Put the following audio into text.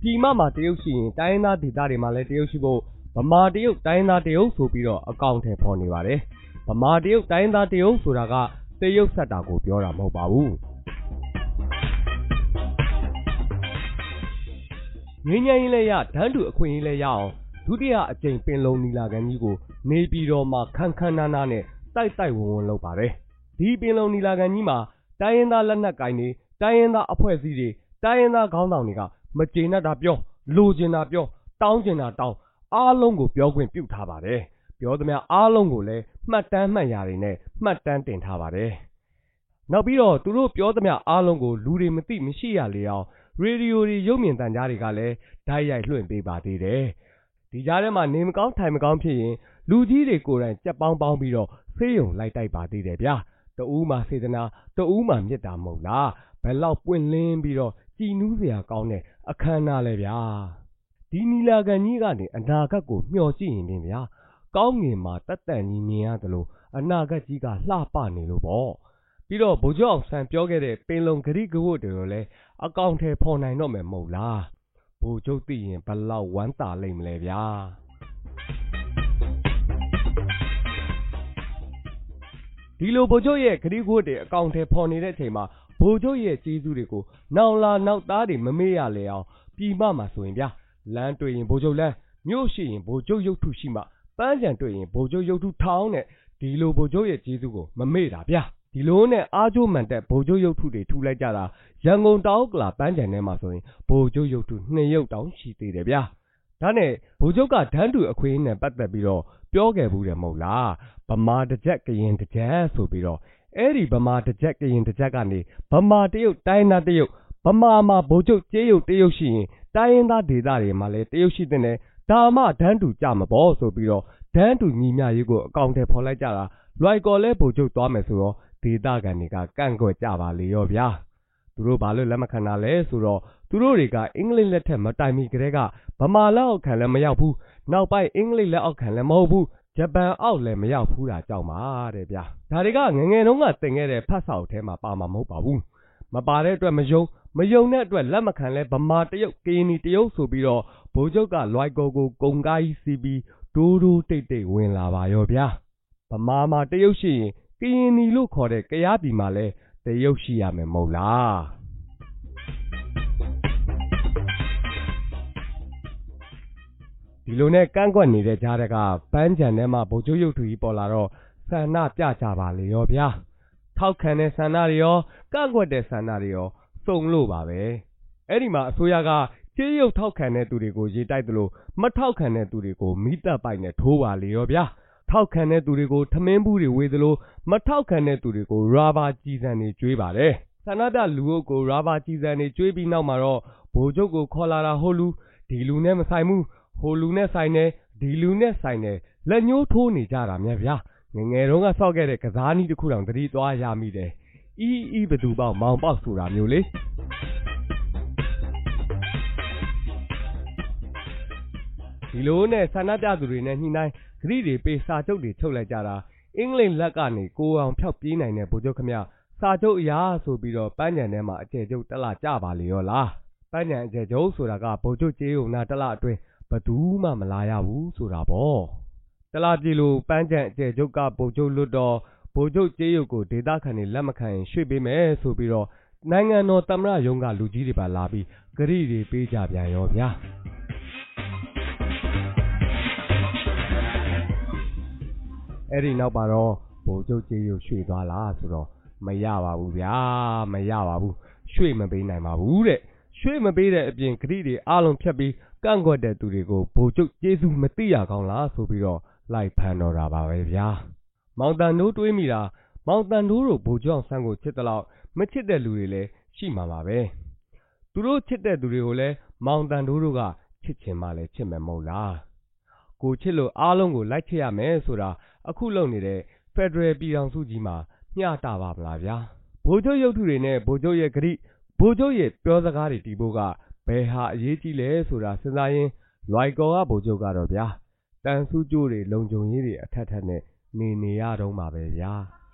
ပြည်မှာတရုတ်ရှိရင်တိုင်းရင်းသားဒေသတွေမှာလည်းတရုတ်ရှိဖို့ဗမာတရုတ်တိုင်းရင်းသားတရုတ်ဆိုပြီးတော့အကောင့်ထဲပေါ်နေပါတယ်ဗမာတရုတ်တိုင်းရင်းသားတရုတ်ဆိုတာကတရုတ်ဆက်တာကိုပြောတာမဟုတ်ပါဘူးငင်းငယ်ရင်လည်းရတန်းတူအခွင့်အရေးလည်းရအောင်ဒုတိယအကြိမ်ပင်လုံနီလာခံကြီးကိုနေပြည်တော်မှာခန်းခန်းနားနားနဲ့တိုက်ဝန်းလုပ်ပါတယ်ဒီပင်လုံနီလာခံကြီးမှာတိုင်းရင်းသားလက်နက်ကိုင်တွေတိုင်းရင်းသားအဖွဲ့အစည်းတွေတိုင်းရင်းသားခေါင်းဆောင်တွေကမကျေနပ်တာပြောလိုချင်တာပြောတောင်းချင်တာတောင်းအားလုံးကိုပြောခွင့်ပြုထားပါတယ်ပြောသမျှအားလုံးကိုလည်းမှတ်တမ်းမှတ်ရာတွေနဲ့မှတ်တမ်းတင်ထားပါတယ်နောက်ပြီးတော့သူတို့ပြောသမျှအားလုံးကိုလူတွေမသိမရှိရလေအောင်ရေဒီယိုတွေရုပ်မြင်သံကြားတွေကလည်းဓာတ်ရိုက်လွှင့်ပေးပါသေးတယ်ဒီကြားထဲမှာနေမကောင်းထိုင်မကောင်းဖြစ်ရင်လူကြီးတွေကိုယ်တိုင်ကြက်ပေါင်းပြီးတော့ဆေးရုံလိုက်တိုက်ပါသေးတယ်ဗျာတဦးမှစေတနာတဦးမှမေတ္တာမဟုတ်လားဘယ်လောက်ပွင့်လင်းပြီးတော့ကြည်နူးစရာကောင်းတဲ့အခမ်းအနားလဲဗျာဒီနီလာခံကြီးကနေအနာဂတ်ကိုမျှော်ကြည့်ရင်ပြင်ဗျာကောင်းငင်မှာတက်တန်ကြီးမြင်ရသလိုအနာဂတ်ကြီးကလှပနေလို့ပေါ့ပြီးတော့ဗိုလ်ချုပ်အောင်ဆန်းပြောခဲ့တဲ့ပင်လုံဂရိကဝတ်တွေကိုလည်းအကောင့်ထဲပေါ်နိုင်တော့မယ်မဟုတ်လားဗိုလ်ချုပ်သိရင်ဘလောက်ဝမ်းသာလိမ့်မလဲဗျာဒီလိုဗိုလ်ချုပ်ရဲ့ဂရိကဝတ်တွေအကောင့်ထဲပေါ်နေတဲ့အချိန်မှာဗိုလ်ချုပ်ရဲ့ကျေးဇူးတွေကိုနောက်လာနောက်သားတွေမမေ့ရလေအောင်ပြည်မှာဆိုရင်ဗျာလမ်းတွေ့ရင်ဗိုလ်ချုပ်လမ်းမြို့ရှိရင်ဗိုလ်ချုပ်ရုပ်ထုရှိမှပန်းခြံတွေ့ရင်ဗိုလ်ချုပ်ရုပ်ထုထောင်းတဲ့ဒီလိုဗိုလ်ချုပ်ရဲ့ကျေးဇူးကိုမမေ့တာဗျာဒီလိုနဲ့အားကျိုးမှန်တဲ့ဗိုလ်ချုပ်ရုပ်ထုတွေထူလိုက်ကြတာရန်ကုန်တောင်ကလာပန်းခြံထဲမှာဆိုရင်ဗိုလ်ချုပ်ရုပ်ထု2ရုပ်တောင်ရှိသေးတယ်ဗျာဒါနဲ့ဗိုလ်ချုပ်ကဒန်းတူအခွင့်အရေးနဲ့ပတ်သက်ပြီးတော့ပြောခဲ့ဘူးတယ်မဟုတ်လားဗမာတစ်ကြက်ကရင်တစ်ကြက်ဆိုပြီးတော့အဲ့ဒီဗမာတစ်ကြက်ကရင်တစ်ကြက်ကနေဗမာတရုတ်တိုင်းသားတရုတ်ဗမာမှာဗိုလ်ချုပ်ကျေးရုပ်တရုတ်ရှိရင်တိုင်းရင်းသားဒေသတွေမှာလည်းတရုတ်ရှိတဲ့နဲ့ဒါမှဒန်းတူကြမှာပေါ့ဆိုပြီးတော့ဒန်းတူညီမျှရေးကိုအကောင့်ထဲပေါ်လိုက်ကြတာလွိုက်ကော်လဲဗိုလ်ချုပ်သွားမယ်ဆိုတော့ဒေသခံတွေကကန့်ကွက်ကြပါလေရောဗျာသူတို့ဘာလို့လက်မခံတာလဲဆိုတော့သူတို့တွေကအင်္ဂလိပ်လက်ထက်မတိုင်မီကတည်းကဗမာလက်အောက်ခံလည်းမရောက်ဘူးနောက်ပိုင်းအင်္ဂလိပ်လက်အောက်ခံလည်းမဟုတ်ဘူးဂျပန်အောက်လည်းမရောက်ဘူးတာကြောင့်ပါတဲ့ဗျာဒါတွေကငငယ်တုန်းကသင်ခဲ့တဲ့ဖတ်စာအုပ်ထဲမှာပါမှာမဟုတ်ပါဘူးမပါတဲ့အတွက်မယုံတဲ့အတွက်လက်မခံလဲဗမာတရုတ်ကရင်နီတရုတ်ဆိုပြီးတော့ဗိုလ်ချုပ်ကလွိုက်ကော်ကိုကုံကားကြီးစီးပြီးဒိုးတိတ်ဝင်လာပါရောဗျာဗမာမှာတရုတ်ရှိရင်ကရင်နီလို့ခေါ်တဲ့ကယားပြည်မှာလဲတရုတ်ရှိရမယ်မဟုတ်လားဒီလိုနဲ့ကန့်ကွက်နေတဲ့ကြားကပန်းခြံထဲမှာဗိုလ်ချုပ်ရုပ်ထုကြီးပေါ်လာတော့ဆန္ဒပြကြပါလေရောဗျာထောက်ခံတဲ့ဆန္ဒတွေရောကန့်ကွက်တဲ့ဆန္ဒတွေရောစုံလို့ပါပဲအဲ့ဒီမှာအစိုးရကကျေးရုပ်ထောက်ခံတဲ့သူတွေကိုရေးတိုက်သလိုမထောက်ခံတဲ့သူတွေကိုမိသက်ပိုက်နဲ့ထိုးပါလေရောဗျာထောက်ခံတဲ့သူတွေကိုထမင်းဘူးတွေဝေသလိုမထောက်ခံတဲ့သူတွေကိုရာဘာကြည်စံတွေကျွေးပါတယ်ဆန္ဒပြလူအုပ်ကိုရာဘာကြည်စံတွေကျွေးပြီးနောက်မှာတော့ဗိုလ်ချုပ်ကိုခေါ်လာတာဟိုလူဒီလူနဲ့မဆိုင်ဘူးဟိုလူနဲ့ဆိုင်တယ်ဒီလူနဲ့ဆိုင်တယ်လက်ညှိုးထိုးနေကြတာမြတ်ဗျာငငယ်တုန်းကဆောက်ခဲ့တဲ့ကစားနည်းတစ်ခုတောင်သတိသွားရမိတယ်အီးဘသူပေါက်မောင်ပေါက်ဆိုတာမျိုးလေဒီလိုနဲ့ဆန္ဒပြသူတွေနဲ့ညှိနှိုင်းဂရိတွေပေးစာချုပ်တွေချုပ်လိုက်ကြတာအင်္ဂလိပ်လက်ကနေကိုအောင်ဖြောက်ပြေးနိုင်တဲ့ဗိုလ်ချုပ်ခမစာချုပ်အရာဆိုပြီးတော့ပန်းခြံထဲမှာအကျယ်ကျုပ်တက်လာကြပါလေရောလားပန်းခြံအကျယ်ကျုပ်ဆိုတာကဗိုလ်ချုပ်ကျေးုံနာတက်လာအတွင်းဘသူမှမလာရဘူးဆိုတာပေါ့တလားပြေလို့ပန်းခြံအကျယ်ကျုပ်ကဗိုလ်ချုပ်လွတ်တော်ဗိုလ်ချုပ်ကျေးရုပ်ကိုဒေသခံတွေလက်မခံရင်ရွှေ့ပေးမယ်ဆိုပြီးတော့နိုင်ငံတော်သမ္မတရုံးကလူကြီးတွေပါလာပြီးဂရိတွေပေးကြပြန်ရောဗျာအဲ့ဒီနောက်ပါတော့ဗိုလ်ချုပ်ကျေးရုပ်ရွှေ့သွားလားဆိုတော့မရပါဘူးဗျာမရပါဘူးရွှေ့မပေးနိုင်ပါဘူးတဲ့ရွှေ့မပေးတဲ့အပြင်ဂရိတွေအားလုံးဖြတ်ပြီးကန့်ကွက်တဲ့သူတွေကိုဗိုလ်ချုပ်ကျေးဇူးမသိရကောင်းလားဆိုပြီးတော့လိုက်ဖမ်းတော့တာပါပဲဗျာမောင်တန်တို့တွေးမိတာမောင်တန်တို့ဗိုလ်ချုပ်အောင်ဆန်းကိုချစ်တဲ့လောက်မချစ်တဲ့လူတွေလည်းရှိမှာပါပဲသူတို့ချစ်တဲ့သူတွေကိုလည်းမောင်တန်တို့ကချစ်ချင်မှလည်းချစ်မယ်မဟုတ်လားကိုချစ်လို့အားလုံးကိုလိုက်ချစ်ရမယ်ဆိုတာအခုလုပ်နေတဲ့ဖက်ဒရယ်ပြည်ထောင်စုကြီးမှာမျှတပါမလားဗျာဗိုလ်ချုပ်ရုပ်ထုတွေနဲ့ဗိုလ်ချုပ်ရဲ့ဂရိဗိုလ်ချုပ်ရဲ့ပြောစကားတွေတီးဖို့ကဘယ်ဟာအရေးကြီးလဲဆိုတာစဉ်းစားရင်လွိုက်ကော်ကဗိုလ်ချုပ်ကတော့ဗျာတန်ဆူးကြိုးတွေလုံခြုံရေးတွေအထက်ထက်နဲ့နေရတော့မှာပဲဗျာ